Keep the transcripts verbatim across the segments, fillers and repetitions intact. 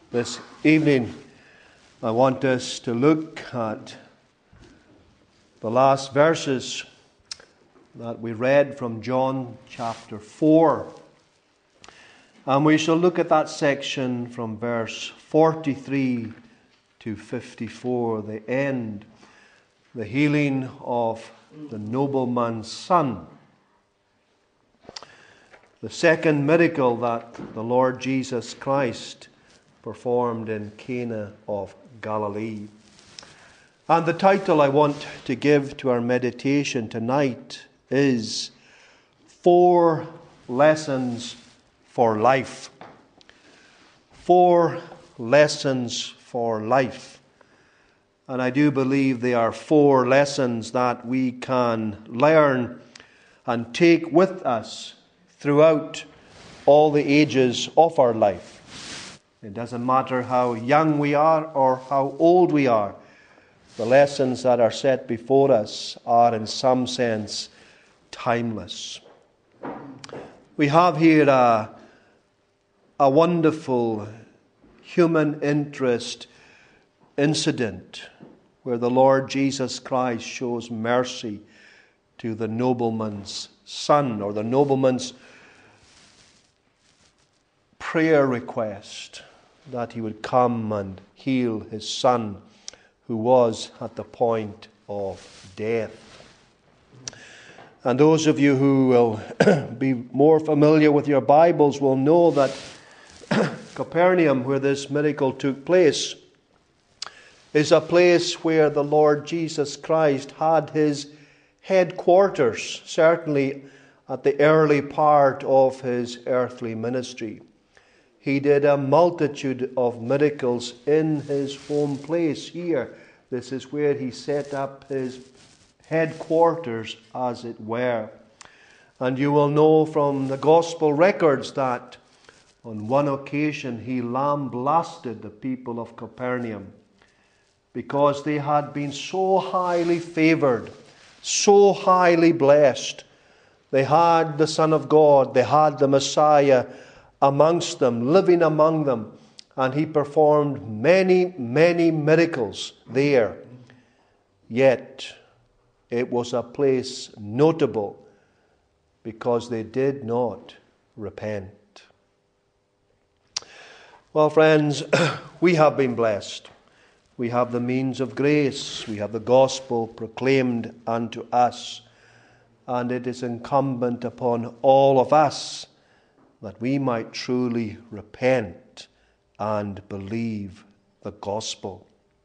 This evening, I want us to look at the last verses that we read from John chapter four. And we shall look at that section from verse forty-three to fifty-four, the end, the healing of the nobleman's son. The second miracle that the Lord Jesus Christ performed in Cana of Galilee. And the title I want to give to our meditation tonight is Four Lessons for Life. Four Lessons for Life. And I do believe they are four lessons that we can learn and take with us throughout all the ages of our life. It doesn't matter how young we are or how old we are. The lessons that are set before us are in some sense timeless. We have here a, a wonderful human interest incident where the Lord Jesus Christ shows mercy to the nobleman's son, or the nobleman's prayer request that he would come and heal his son who was at the point of death. And those of you who will be more familiar with your Bibles will know that Capernaum, where this miracle took place, is a place where the Lord Jesus Christ had his headquarters, certainly at the early part of his earthly ministry. He did a multitude of miracles in his home place here. This is where he set up his headquarters, as it were. And you will know from the gospel records that on one occasion he lambasted the people of Capernaum because they had been so highly favored, so highly blessed. They had the Son of God, they had the Messiah amongst them, living among them, and he performed many, many miracles there. Yet it was a place notable because they did not repent. Well, friends, we have been blessed. We have the means of grace. We have the gospel proclaimed unto us. And it is incumbent upon all of us that we might truly repent and believe the gospel.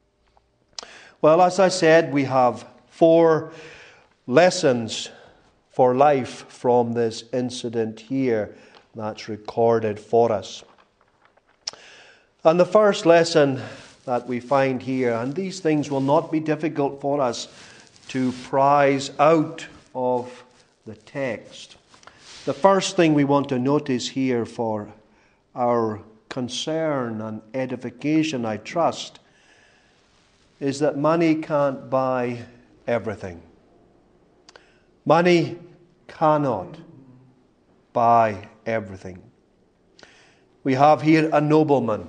Well, as I said, we have four lessons for life from this incident here that's recorded for us. And the first lesson that we find here, and these things will not be difficult for us to prize out of the text. The first thing we want to notice here for our concern and edification, I trust, is that money can't buy everything. Money cannot buy everything. We have here a nobleman.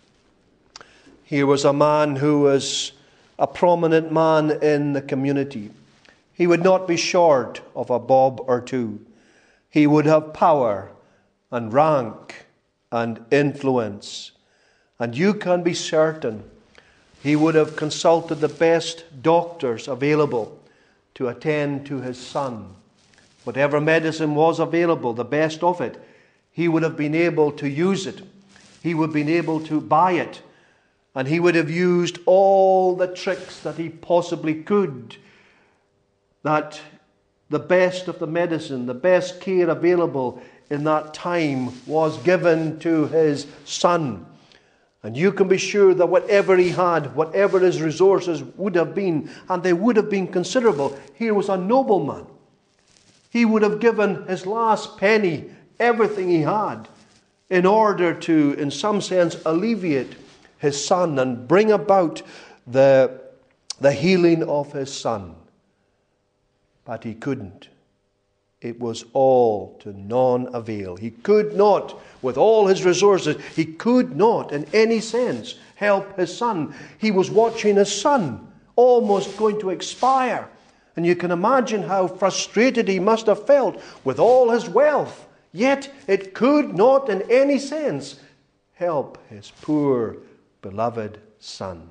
Here was a man who was a prominent man in the community. He would not be short of a bob or two. He would have power and rank and influence. And you can be certain he would have consulted the best doctors available to attend to his son. Whatever medicine was available, the best of it, he would have been able to use it. He would have been able to buy it. And he would have used all the tricks that he possibly could, that the best of the medicine, the best care available in that time was given to his son. And you can be sure that whatever he had, whatever his resources would have been, and they would have been considerable, here was a nobleman. He would have given his last penny, everything he had, in order to, in some sense, alleviate his son and bring about the, the healing of his son. But he couldn't. it was all to none avail. He could not, with all his resources, he could not in any sense help his son. He was watching his son almost going to expire. And you can imagine how frustrated he must have felt with all his wealth. Yet it could not in any sense help his poor, beloved son.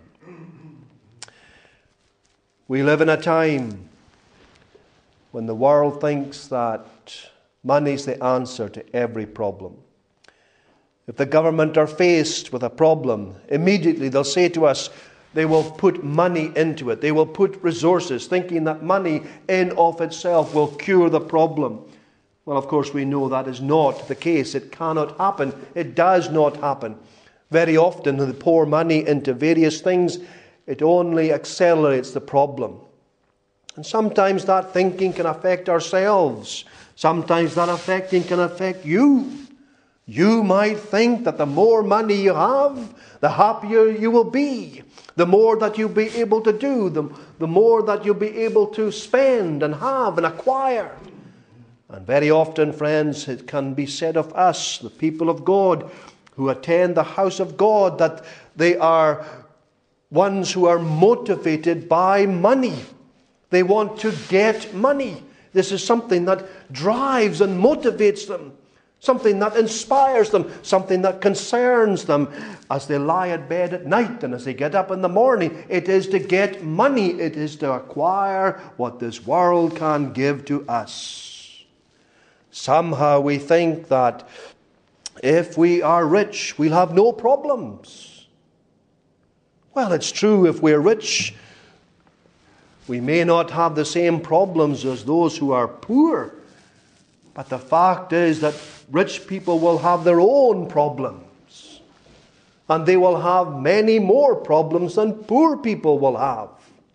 We live in a time when the world thinks that money's the answer to every problem. If the government are faced with a problem, immediately they'll say to us, they will put money into it. They will put resources, thinking that money in of itself will cure the problem. Well, of course, we know that is not the case. It cannot happen. It does not happen. Very often, when they pour money into various things, it only accelerates the problem. And sometimes that thinking can affect ourselves. Sometimes that thinking can affect you. You might think that the more money you have, the happier you will be. The more that you'll be able to do, the, the more that you'll be able to spend and have and acquire. And very often, friends, it can be said of us, the people of God, who attend the house of God, that they are ones who are motivated by money. They want to get money. This is something that drives and motivates them. Something that inspires them. Something that concerns them as they lie at bed at night and as they get up in the morning. It is to get money. It is to acquire what this world can give to us. Somehow we think that if we are rich, we'll have no problems. Well, it's true, if we're rich, we may not have the same problems as those who are poor. But the fact is that rich people will have their own problems. And they will have many more problems than poor people will have.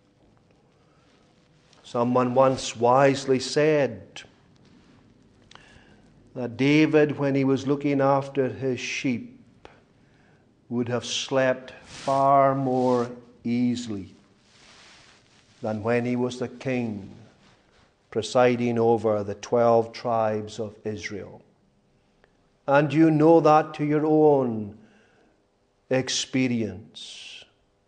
Someone once wisely said that David, when he was looking after his sheep, would have slept far more easily than when he was the king presiding over the twelve tribes of Israel. And you know that to your own experience.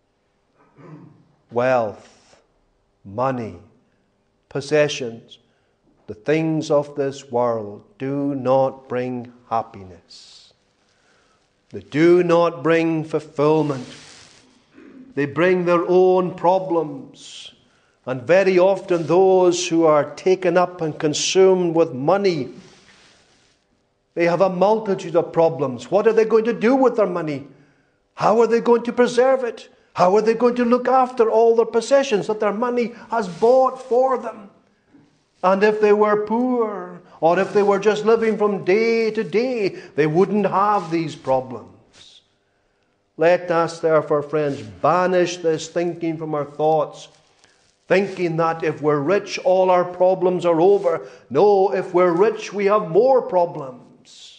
Wealth, money, possessions, the things of this world do not bring happiness. They do not bring fulfillment. They bring their own problems. And very often those who are taken up and consumed with money, they have a multitude of problems. What are they going to do with their money? How are they going to preserve it? How are they going to look after all their possessions that their money has bought for them? And if they were poor, or if they were just living from day to day, they wouldn't have these problems. Let us, therefore, friends, banish this thinking from our thoughts, thinking that if we're rich, all our problems are over. No, if we're rich, we have more problems.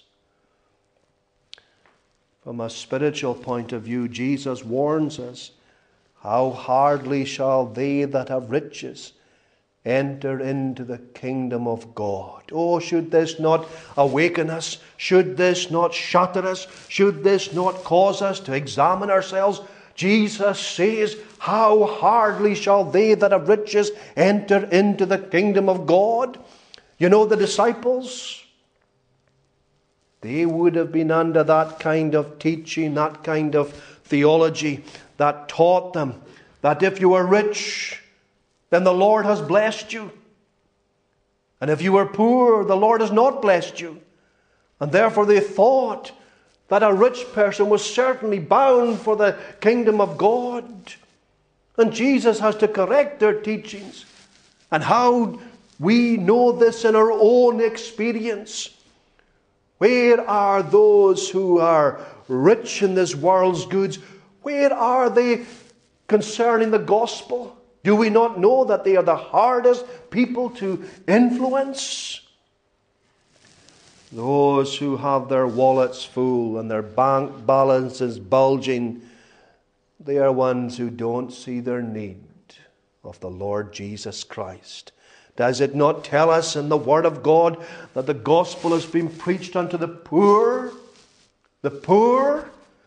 From a spiritual point of view, Jesus warns us, how hardly shall they that have riches enter into the kingdom of God. Oh, should this not awaken us? Should this not shatter us? Should this not cause us to examine ourselves? Jesus says, how hardly shall they that have riches enter into the kingdom of God? You know, the disciples, they would have been under that kind of teaching, that kind of theology that taught them that if you are rich, then the Lord has blessed you. And if you are poor, the Lord has not blessed you. And therefore they thought that a rich person was certainly bound for the kingdom of God. And Jesus has to correct their teachings. And how we know this in our own experience. Where are those who are rich in this world's goods? Where are they concerning the gospel? Do we not know that they are the hardest people to influence? Those who have their wallets full and their bank balances bulging, they are ones who don't see their need of the Lord Jesus Christ. Does it not tell us in the Word of God that the gospel has been preached unto the poor? The poor?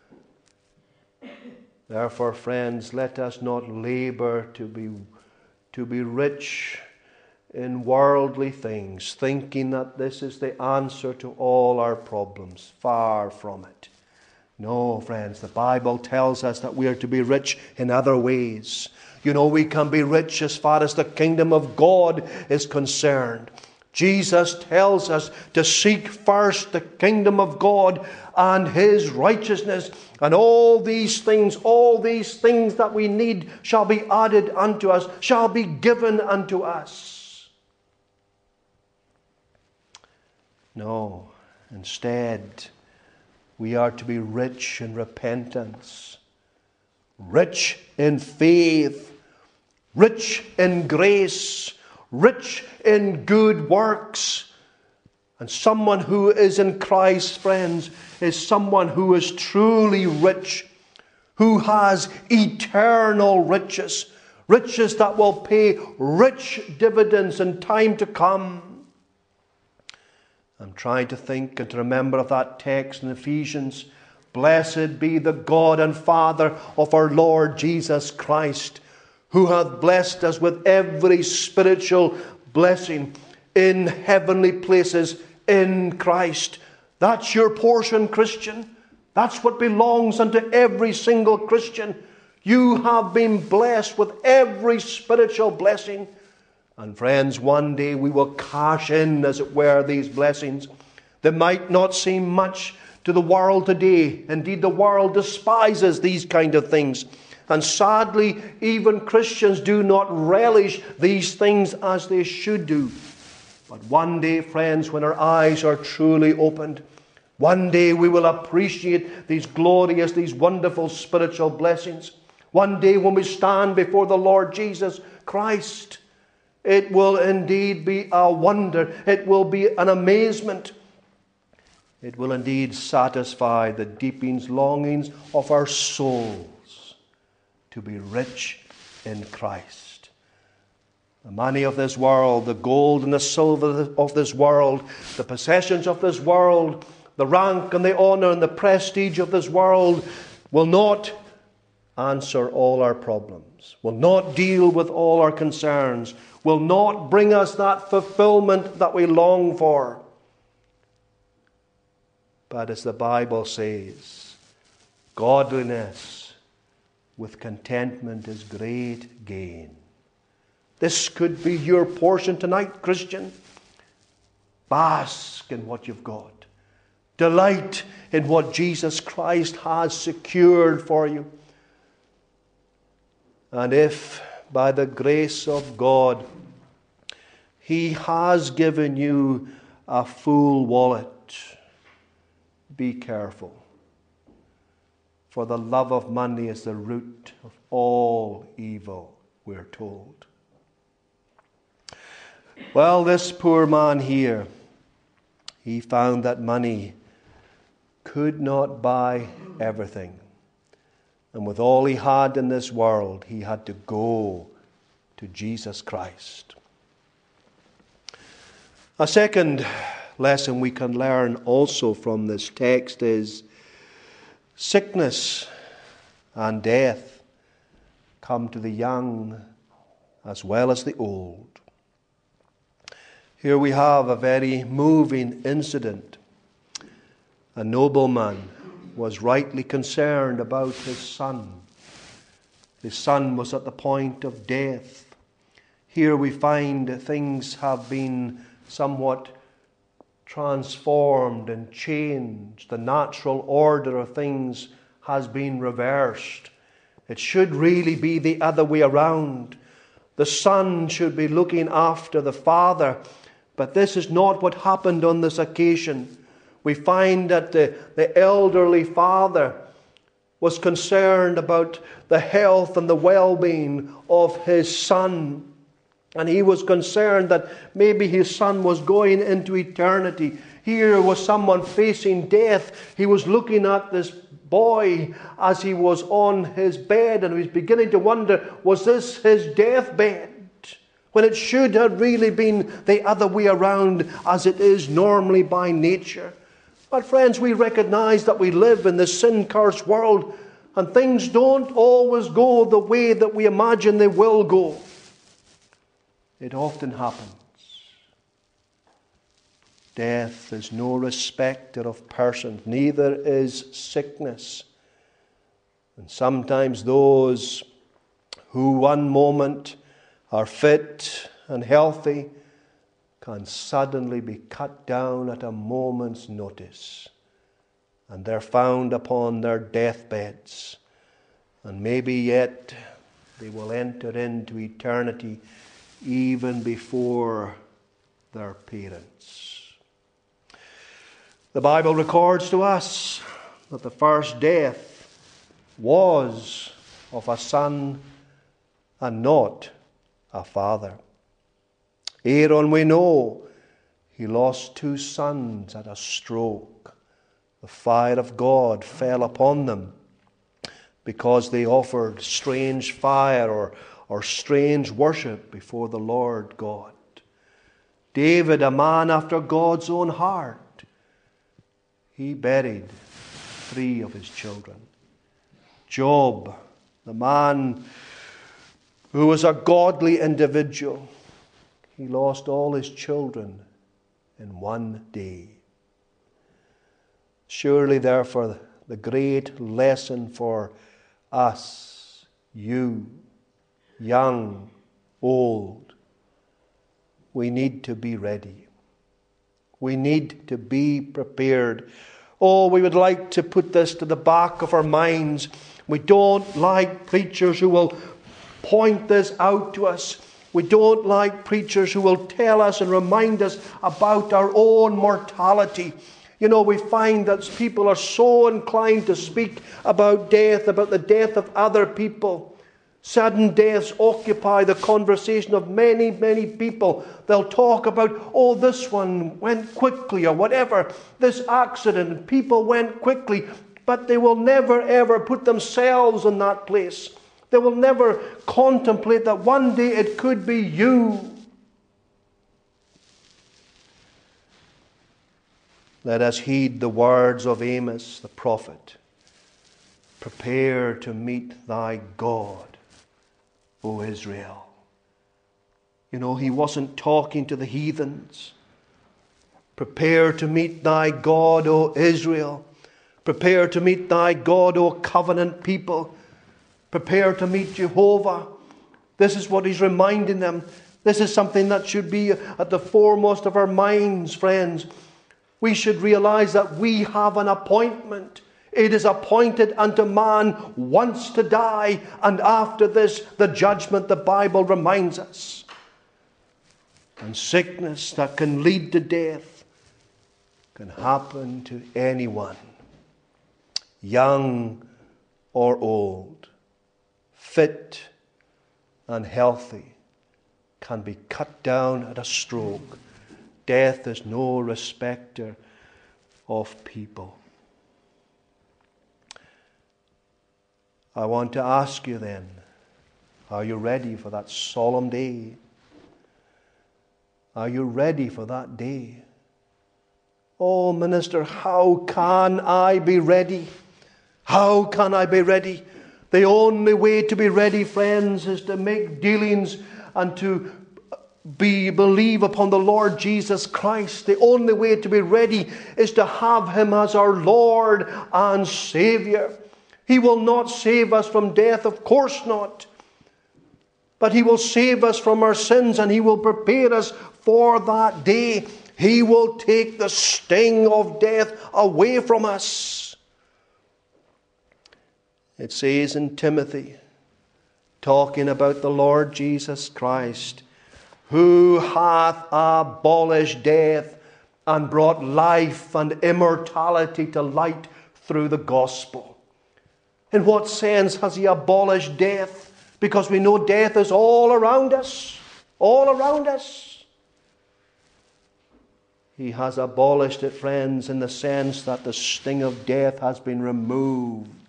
Therefore, friends, let us not labor to be, to be rich in worldly things, thinking that this is the answer to all our problems. Far from it. No, friends, the Bible tells us that we are to be rich in other ways. You know, we can be rich as far as the kingdom of God is concerned. Jesus tells us to seek first the kingdom of God and His righteousness, and all these things, all these things that we need shall be added unto us, shall be given unto us. No, instead, we are to be rich in repentance, rich in faith, rich in grace, rich in good works. And someone who is in Christ, friends, is someone who is truly rich, who has eternal riches, riches that will pay rich dividends in time to come. I'm trying to think and to remember of that text in Ephesians. Blessed be the God and Father of our Lord Jesus Christ, who hath blessed us with every spiritual blessing in heavenly places in Christ. That's your portion, Christian. That's what belongs unto every single Christian. You have been blessed with every spiritual blessing. And friends, one day we will cash in, as it were, these blessings. They might not seem much to the world today. Indeed, the world despises these kind of things. And sadly, even Christians do not relish these things as they should do. But one day, friends, when our eyes are truly opened, one day we will appreciate these glorious, these wonderful spiritual blessings. One day when we stand before the Lord Jesus Christ, it will indeed be a wonder. It will be an amazement. It will indeed satisfy the deepest longings of our souls to be rich in Christ. The money of this world, the gold and the silver of this world, the possessions of this world, the rank and the honor and the prestige of this world will not answer all our problems, will not deal with all our concerns, will not bring us that fulfillment that we long for. But as the Bible says, godliness with contentment is great gain. This could be your portion tonight, Christian. Bask in what you've got. Delight in what Jesus Christ has secured for you. And if by the grace of God He has given you a full wallet, be careful. For the love of money is the root of all evil, we're told. Well, this poor man here, he found that money could not buy everything. And with all he had in this world, he had to go to Jesus Christ. A second lesson we can learn also from this text is sickness and death come to the young as well as the old. Here we have a very moving incident. A nobleman was rightly concerned about his son. His son was at the point of death. Here we find things have been somewhat transformed and changed. The natural order of things has been reversed. It should really be the other way around. The son should be looking after the father, but this is not what happened on this occasion. We find that the, the elderly father was concerned about the health and the well-being of his son. And he was concerned that maybe his son was going into eternity. Here was someone facing death. He was looking at this boy as he was on his bed, and he was beginning to wonder, was this his deathbed? when it should have really been the other way around, as it is normally by nature. But friends, we recognize that we live in this sin-cursed world, and things don't always go the way that we imagine they will go. It often happens. Death is no respecter of persons, neither is sickness. And sometimes those who one moment are fit and healthy can suddenly be cut down at a moment's notice. And they're found upon their deathbeds. And maybe yet they will enter into eternity even before their parents. The Bible records to us that the first death was of a son and not a father. Aaron, we know, he lost two sons at a stroke. The fire of God fell upon them because they offered strange fire or, or strange worship before the Lord God. David, a man after God's own heart, he buried three of his children. Job, the man who was a godly individual, he lost all his children in one day. Surely, therefore, the great lesson for us, you, young, old, we need to be ready. We need to be prepared. Oh, we would like to put this to the back of our minds. We don't like preachers who will point this out to us. We don't like preachers who will tell us and remind us about our own mortality. You know, we find that people are so inclined to speak about death, about the death of other people. Sudden deaths occupy the conversation of many, many people. They'll talk about, oh, this one went quickly or whatever, this accident, people went quickly. But they will never, ever put themselves in that place. They will never contemplate that one day it could be you. Let us heed the words of Amos the prophet. Prepare to meet thy God, O Israel. You know, he wasn't talking to the heathens. Prepare to meet thy God, O Israel. Prepare to meet thy God, O covenant people. Prepare to meet Jehovah. This is what he's reminding them. This is something that should be at the foremost of our minds, friends. We should realize that we have an appointment. It is appointed unto man once to die, and after this, the judgment, the Bible reminds us. And sickness that can lead to death can happen to anyone, young or old, fit and healthy, can be cut down at a stroke. Death is no respecter of people. I want to ask you then, are you ready for that solemn day? Are you ready for that day? Oh, minister, how can I be ready? How can I be ready? The only way to be ready, friends, is to make dealings and to be believe upon the Lord Jesus Christ. The only way to be ready is to have him as our Lord and Savior. He will not save us from death, of course not. But he will save us from our sins, and he will prepare us for that day. He will take the sting of death away from us. It says in Timothy, talking about the Lord Jesus Christ, who hath abolished death and brought life and immortality to light through the gospel. In what sense has he abolished death? Because we know death is all around us. All around us. He has abolished it, friends, in the sense that the sting of death has been removed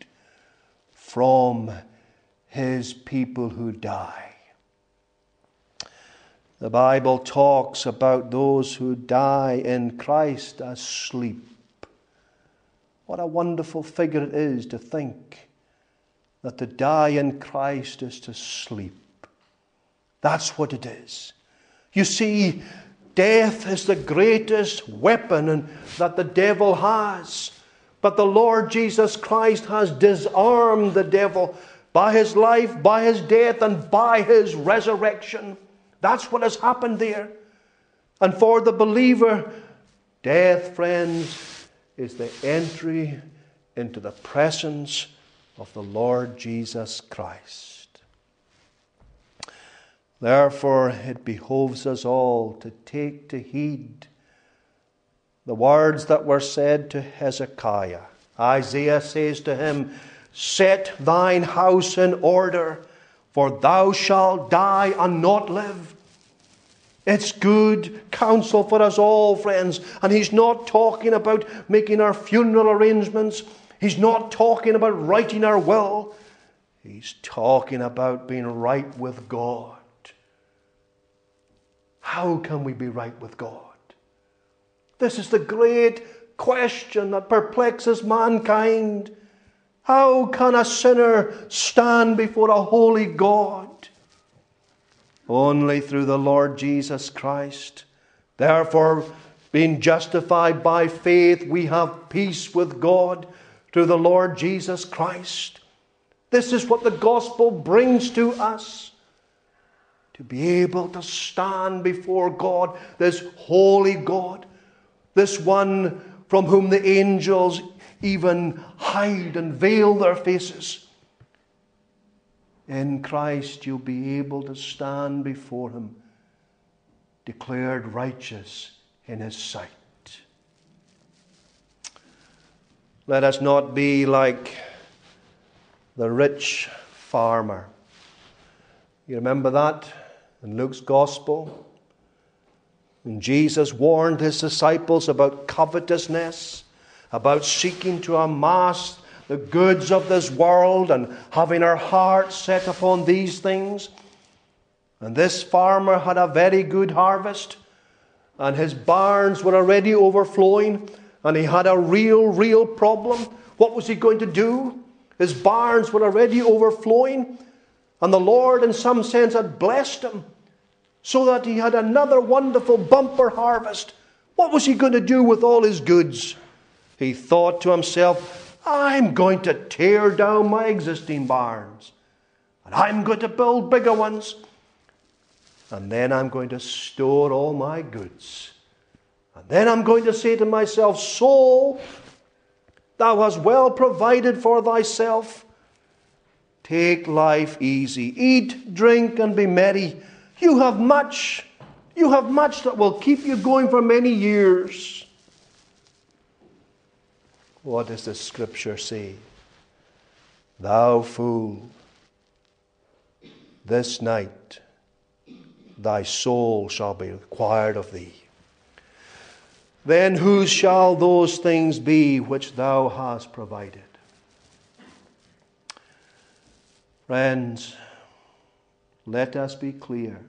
from his people who die. The Bible talks about those who die in Christ as sleep. What a wonderful figure it is to think that to die in Christ is to sleep. That's what it is. You see, death is the greatest weapon that the devil has. But the Lord Jesus Christ has disarmed the devil by his life, by his death, and by his resurrection. That's what has happened there. And for the believer, death, friends, is the entry into the presence of the Lord Jesus Christ. Therefore, it behoves us all to take to heed the words that were said to Hezekiah. Isaiah says to him, "Set thine house in order, for thou shalt die and not live." It's good counsel for us all, friends. And he's not talking about making our funeral arrangements. He's not talking about writing our will. He's talking about being right with God. How can we be right with God? This is the great question that perplexes mankind. How can a sinner stand before a holy God? Only through the Lord Jesus Christ. Therefore, being justified by faith, we have peace with God through the Lord Jesus Christ. This is what the gospel brings to us. To be able to stand before God, this holy God, this one from whom the angels even hide and veil their faces. In Christ you'll be able to stand before him, declared righteous in his sight. Let us not be like the rich farmer. You remember that in Luke's Gospel? And Jesus warned his disciples about covetousness, about seeking to amass the goods of this world and having our hearts set upon these things. And this farmer had a very good harvest, and his barns were already overflowing, and he had a real, real problem. What was he going to do? His barns were already overflowing, and the Lord in some sense had blessed him so that he had another wonderful bumper harvest. What was he going to do with all his goods? He thought to himself, I'm going to tear down my existing barns, and I'm going to build bigger ones, and then I'm going to store all my goods. And then I'm going to say to myself, soul, thou hast well provided for thyself. Take life easy. Eat, drink, and be merry. You have much. You have much that will keep you going for many years. What does the Scripture say? Thou fool, this night thy soul shall be required of thee. Then whose shall those things be which thou hast provided? Friends, let us be clear.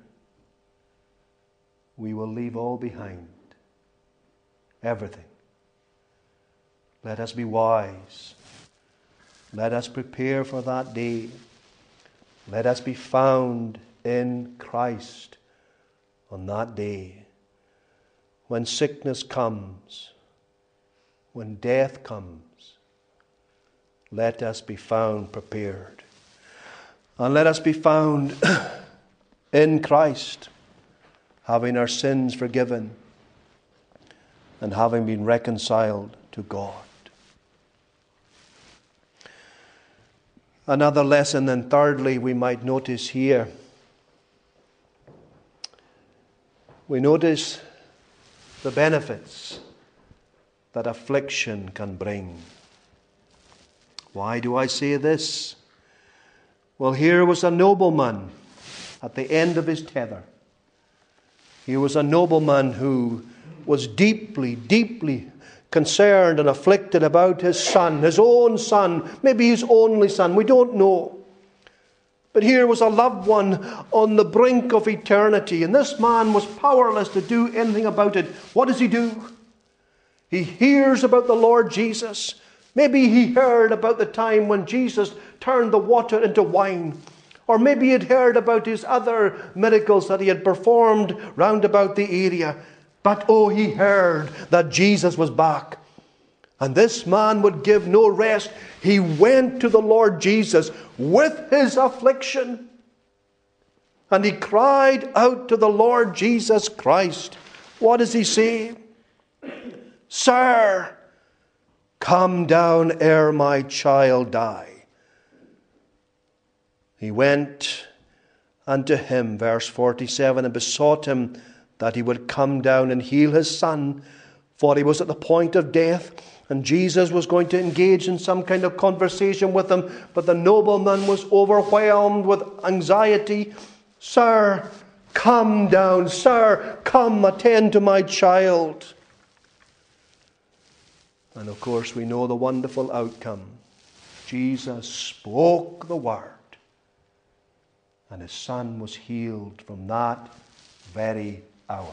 We will leave all behind. Everything. Let us be wise. Let us prepare for that day. Let us be found in Christ on that day. When sickness comes, when death comes, let us be found prepared. And let us be found in Christ, having our sins forgiven and having been reconciled to God. Another lesson, then thirdly, we might notice here. We notice the benefits that affliction can bring. Why do I say this? Well, here was a nobleman at the end of his tether. Here was a nobleman who was deeply, deeply concerned and afflicted about his son, his own son, maybe his only son, we don't know. But here was a loved one on the brink of eternity, and this man was powerless to do anything about it. What does he do? He hears about the Lord Jesus. Maybe he heard about the time when Jesus turned the water into wine. Or maybe he had heard about his other miracles that he had performed round about the area. But oh, he heard that Jesus was back. And this man would give no rest. He went to the Lord Jesus with his affliction. And he cried out to the Lord Jesus Christ. What does he say? Sir, come down ere my child die. He went unto him, verse forty-seven, and besought him that he would come down and heal his son, for he was at the point of death. And Jesus was going to engage in some kind of conversation with him, but the nobleman was overwhelmed with anxiety. Sir, come down. Sir, come attend to my child. And of course we know the wonderful outcome. Jesus spoke the word, and his son was healed from that very hour.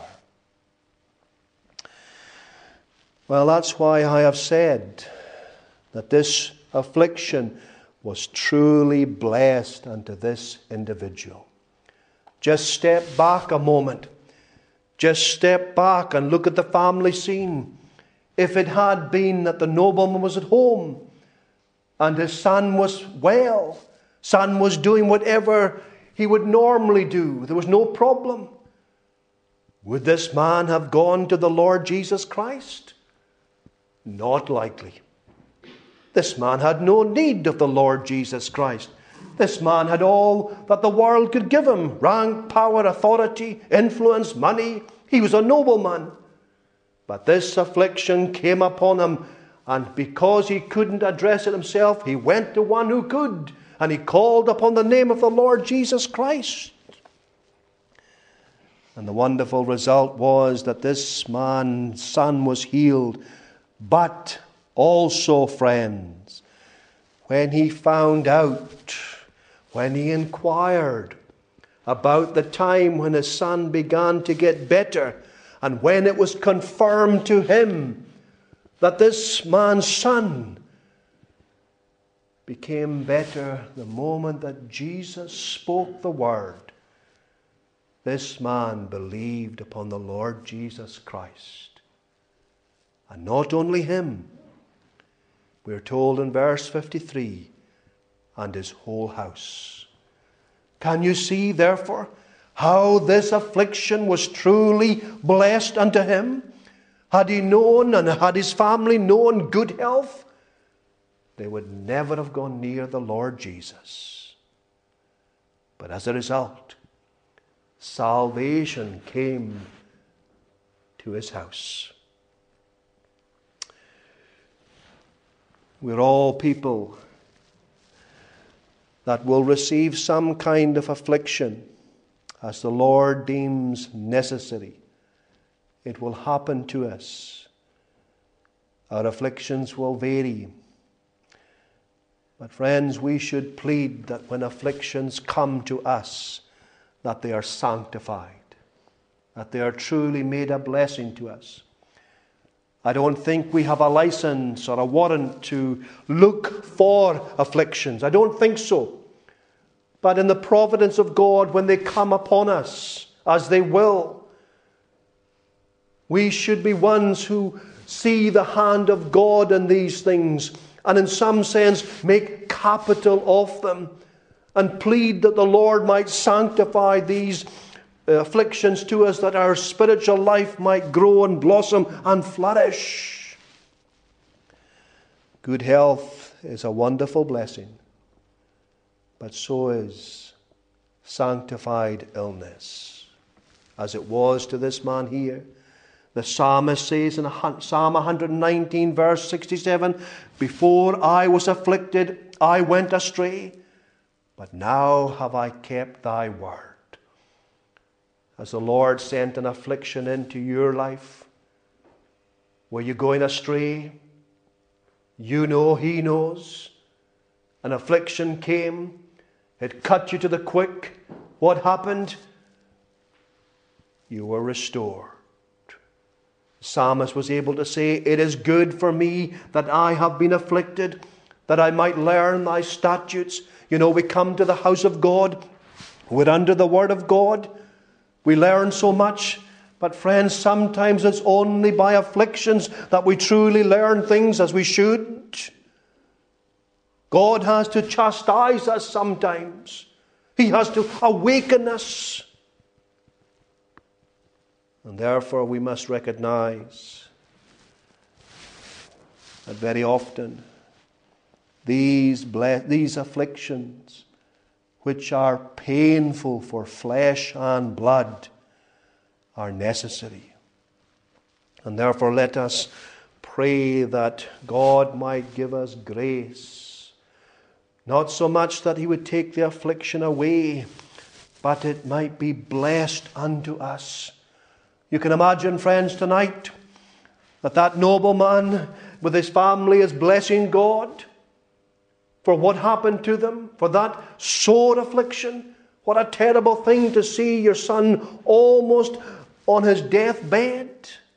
Well, that's why I have said that this affliction was truly blessed unto this individual. Just step back a moment. Just step back and look at the family scene. If it had been that the nobleman was at home and his son was well, son was doing whatever he would normally do, there was no problem, would this man have gone to the Lord Jesus Christ? Not likely. This man had no need of the Lord Jesus Christ. This man had all that the world could give him: rank, power, authority, influence, money. He was a nobleman. But this affliction came upon him, and because he couldn't address it himself, he went to one who could, and he called upon the name of the Lord Jesus Christ. And the wonderful result was that this man's son was healed. But also, friends, when he found out, when he inquired about the time when his son began to get better, and when it was confirmed to him that this man's son became better the moment that Jesus spoke the word, this man believed upon the Lord Jesus Christ. And not only him, we're told in verse fifty-three, and his whole house. Can you see, therefore, how this affliction was truly blessed unto him? Had he known, and had his family known good health, they would never have gone near the Lord Jesus. But as a result, salvation came to his house. We're all people that will receive some kind of affliction as the Lord deems necessary. It will happen to us. Our afflictions will vary. But friends, we should plead that when afflictions come to us, that they are sanctified, that they are truly made a blessing to us. I don't think we have a license or a warrant to look for afflictions. I don't think so. But in the providence of God, when they come upon us, as they will, we should be ones who see the hand of God in these things, and in some sense make capital of them, and plead that the Lord might sanctify these afflictions to us, that our spiritual life might grow and blossom and flourish. Good health is a wonderful blessing, but so is sanctified illness, as it was to this man here. The psalmist says in Psalm one nineteen, verse sixty-seven, "Before I was afflicted, I went astray, but now have I kept thy word." Has the Lord sent an affliction into your life? Were you going astray? You know, He knows. An affliction came. It cut you to the quick. What happened? You were restored. The psalmist was able to say, it is good for me that I have been afflicted, that I might learn thy statutes. You know, we come to the house of God. We're under the word of God. We learn so much. But friends, sometimes it's only by afflictions that we truly learn things as we should. God has to chastise us sometimes. He has to awaken us. And therefore we must recognize that very often these, ble- these afflictions, which are painful for flesh and blood, are necessary. And therefore let us pray that God might give us grace. Not so much that He would take the affliction away, but it might be blessed unto us. You can imagine, friends, tonight that that nobleman with his family is blessing God for what happened to them, for that sore affliction. What a terrible thing to see your son almost on his deathbed.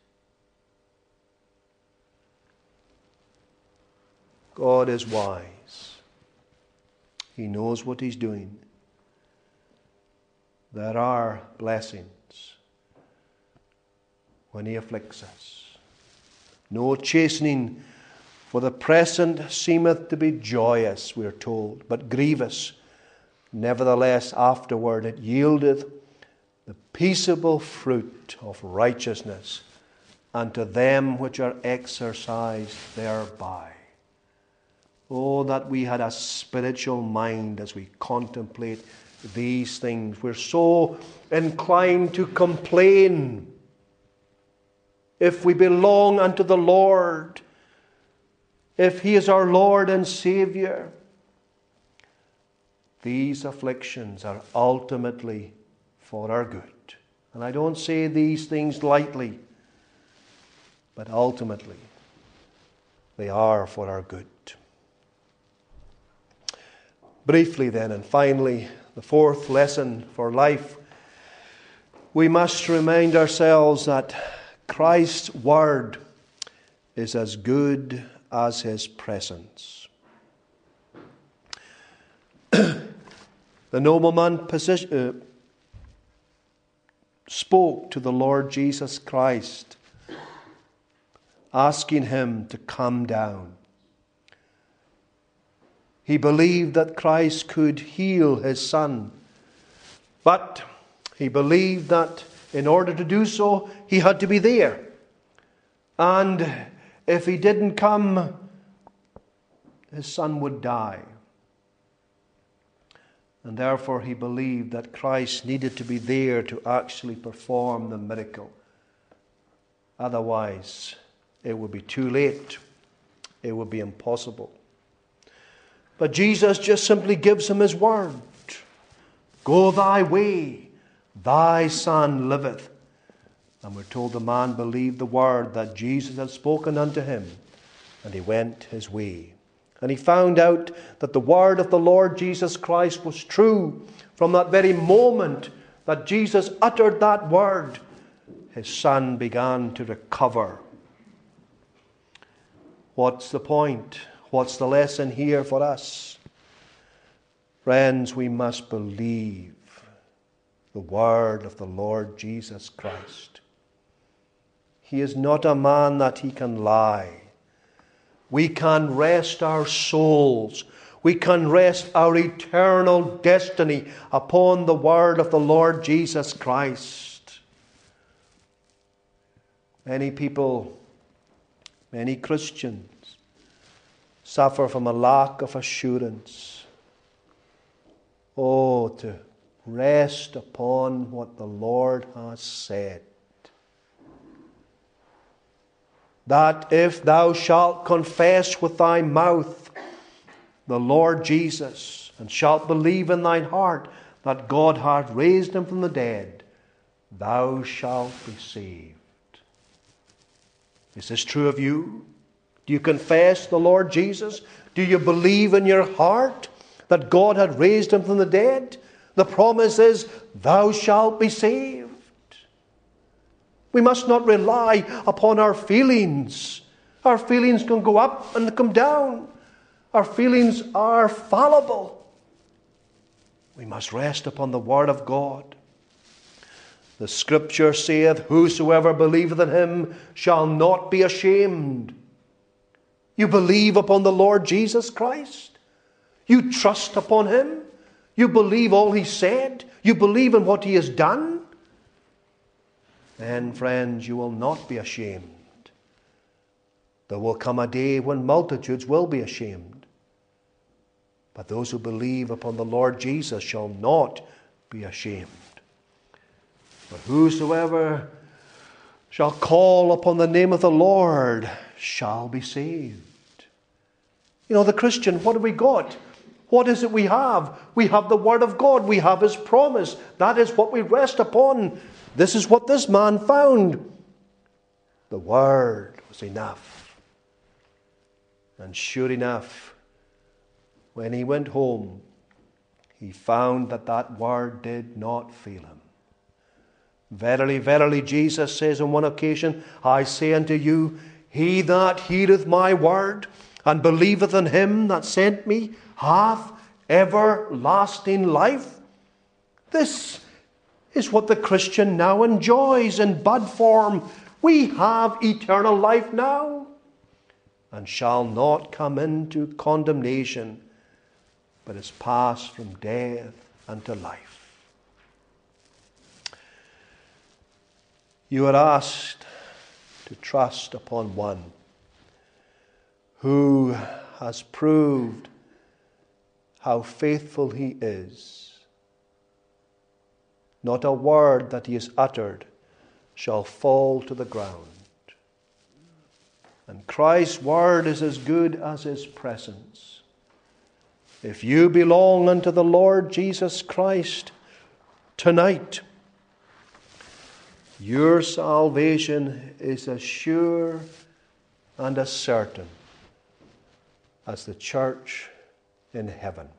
God is wise. He knows what He's doing. There are blessings when He afflicts us. No chastening for the present seemeth to be joyous, we are told, but grievous. Nevertheless, afterward it yieldeth the peaceable fruit of righteousness unto them which are exercised thereby. Oh, that we had a spiritual mind as we contemplate these things. We're so inclined to complain. If we belong unto the Lord, if He is our Lord and Savior, these afflictions are ultimately for our good. And I don't say these things lightly, but ultimately they are for our good. Briefly then, and finally, the fourth lesson for life, we must remind ourselves that Christ's word is as good as His presence. The nobleman position, uh, spoke to the Lord Jesus Christ, asking Him to come down. He believed that Christ could heal his son, but he believed that in order to do so, He had to be there. And if He didn't come, his son would die. And therefore he believed that Christ needed to be there to actually perform the miracle. Otherwise, it would be too late. It would be impossible. But Jesus just simply gives him His word. Go thy way, thy son liveth. And we're told the man believed the word that Jesus had spoken unto him, and he went his way. And he found out that the word of the Lord Jesus Christ was true. From that very moment that Jesus uttered that word, his son began to recover. What's the point? What's the lesson here for us? Friends, we must believe the word of the Lord Jesus Christ. He is not a man that He can lie. We can rest our souls. We can rest our eternal destiny upon the word of the Lord Jesus Christ. Many people, many Christians, suffer from a lack of assurance. Oh, to rest upon what the Lord has said. That if thou shalt confess with thy mouth the Lord Jesus, and shalt believe in thine heart that God hath raised Him from the dead, thou shalt be saved. Is this true of you? Do you confess the Lord Jesus? Do you believe in your heart that God had raised him from the dead, the promise is, thou shalt be saved. We must not rely upon our feelings. Our feelings can go up and come down. Our feelings are fallible. We must rest upon the word of God. The Scripture saith, whosoever believeth in him shall not be ashamed. You believe upon the Lord Jesus Christ. You trust upon him. You believe all he said. You believe in what he has done. Then, friends, you will not be ashamed. There will come a day when multitudes will be ashamed. But those who believe upon the Lord Jesus shall not be ashamed. But whosoever shall call upon the name of the Lord shall be saved. You know, the Christian, what have we got? What is it we have? We have the Word of God. We have His promise. That is what we rest upon. This is what this man found. The Word was enough. And sure enough, when he went home, he found that that Word did not fail him. Verily, verily, Jesus says on one occasion, I say unto you, he that heareth my word and believeth in him that sent me hath everlasting life. This is what the Christian now enjoys in bud form. We have eternal life now, and shall not come into condemnation, but is passed from death unto life. You are asked to trust upon one who has proved how faithful he is. Not a word that he has uttered shall fall to the ground. And Christ's word is as good as his presence. If you belong unto the Lord Jesus Christ tonight, your salvation is as sure and as certain as the church in heaven.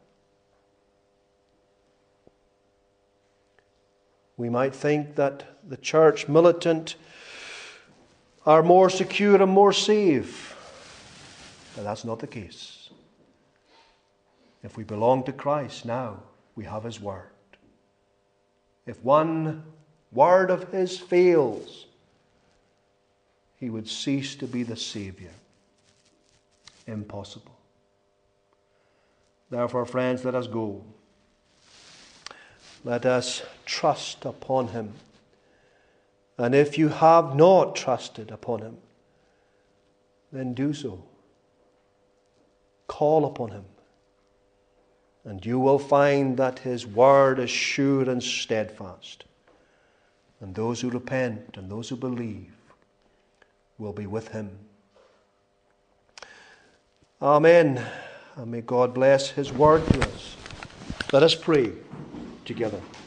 We might think that the church militant are more secure and more safe, but that's not the case. If we belong to Christ now, we have His Word. If one word of His fails, He would cease to be the Savior. Impossible. Therefore, friends, let us go. Let us trust upon Him. And if you have not trusted upon Him, then do so. Call upon Him. And you will find that His word is sure and steadfast. And those who repent and those who believe will be with Him. Amen. And may God bless His word to us. Let us pray together.